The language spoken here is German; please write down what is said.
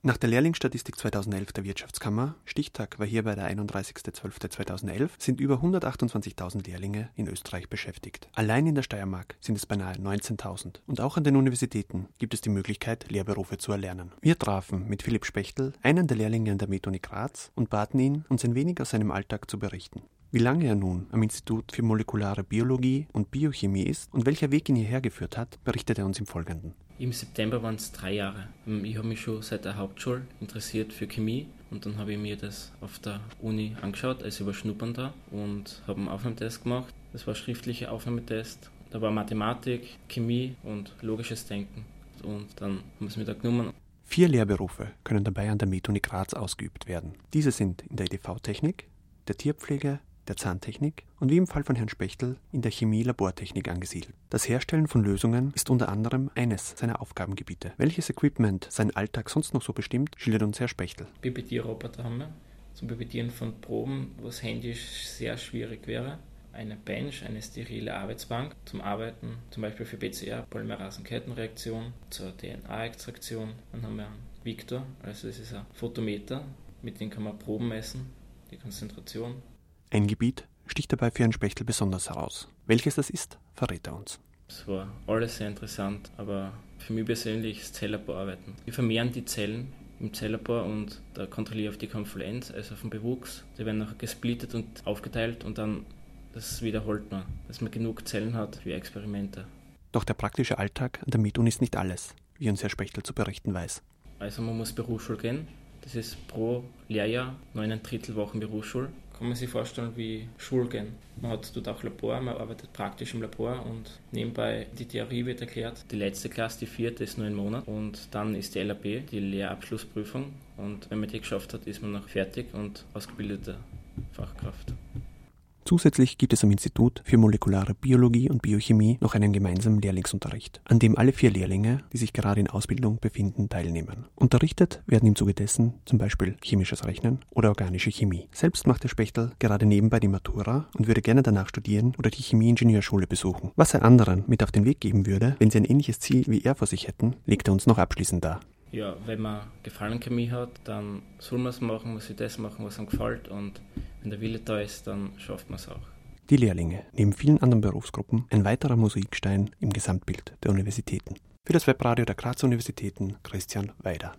Nach der Lehrlingsstatistik 2011 der Wirtschaftskammer, Stichtag war hierbei der 31.12.2011, sind über 128.000 Lehrlinge in Österreich beschäftigt. Allein in der Steiermark sind es beinahe 19.000. Und auch an den Universitäten gibt es die Möglichkeit, Lehrberufe zu erlernen. Wir trafen mit Philipp Spechtel, einen der Lehrlinge an der Med-Uni Graz, und baten ihn, uns ein wenig aus seinem Alltag zu berichten. Wie lange er nun am Institut für molekulare Biologie und Biochemie ist und welcher Weg ihn hierher geführt hat, berichtet er uns im Folgenden. Im September waren es 3 Jahre. Ich habe mich schon seit der Hauptschule interessiert für Chemie und dann habe ich mir das auf der Uni angeschaut, also über Schnuppern da, und habe einen Aufnahmetest gemacht. Das war ein schriftlicher Aufnahmetest. Da war Mathematik, Chemie und logisches Denken. Und dann haben wir es mir da genommen. 4 Lehrberufe können dabei an der Med-Uni Graz ausgeübt werden. Diese sind in der EDV-Technik, der Tierpflege, der Zahntechnik und wie im Fall von Herrn Spechtel in der Chemie-Labortechnik angesiedelt. Das Herstellen von Lösungen ist unter anderem eines seiner Aufgabengebiete. Welches Equipment seinen Alltag sonst noch so bestimmt, schildert uns Herr Spechtel. Pipetierroboter haben wir zum Pipettieren von Proben, was händisch sehr schwierig wäre. Eine Bench, eine sterile Arbeitsbank zum Arbeiten, zum Beispiel für PCR, Polymerasenkettenreaktion, zur DNA-Extraktion. Dann haben wir einen Victor, also das ist ein Photometer, mit dem kann man Proben messen, die Konzentration. Ein Gebiet sticht dabei für Herrn Spechtel besonders heraus. Welches das ist, verrät er uns. Es war alles sehr interessant, aber für mich persönlich das Zelllaborarbeiten. Wir vermehren die Zellen im Zelllabor und da kontrolliere ich auf die Konfluenz, also auf den Bewuchs. Die werden nachher gesplittet und aufgeteilt und dann das wiederholt man, dass man genug Zellen hat für Experimente. Doch der praktische Alltag an der Med-Uni ist nicht alles, wie uns Herr Spechtel zu berichten weiß. Also man muss Berufsschule gehen. Das ist pro Lehrjahr 9,75 Wochen Berufsschule. Kann man sich vorstellen wie Schule gehen. Man hat dort auch Labor, man arbeitet praktisch im Labor und nebenbei die Theorie wird erklärt. Die letzte Klasse, die 4., ist nur ein Monat und dann ist die LAB, die Lehrabschlussprüfung, und wenn man die geschafft hat, ist man noch fertig und ausgebildete Fachkraft. Zusätzlich gibt es am Institut für molekulare Biologie und Biochemie noch einen gemeinsamen Lehrlingsunterricht, an dem alle 4 Lehrlinge, die sich gerade in Ausbildung befinden, teilnehmen. Unterrichtet werden im Zuge dessen zum Beispiel chemisches Rechnen oder organische Chemie. Selbst macht Herr Spechtel gerade nebenbei die Matura und würde gerne danach studieren oder die Chemieingenieurschule besuchen. Was er anderen mit auf den Weg geben würde, wenn sie ein ähnliches Ziel wie er vor sich hätten, legt er uns noch abschließend dar. Ja, wenn man Gefallen an Chemie hat, dann soll man es machen, muss sich das machen, was einem gefällt, und wenn der Wille da ist, dann schafft man es auch. Die Lehrlinge, neben vielen anderen Berufsgruppen, ein weiterer Mosaikstein im Gesamtbild der Universitäten. Für das Webradio der Grazer Universitäten, Christian Weider.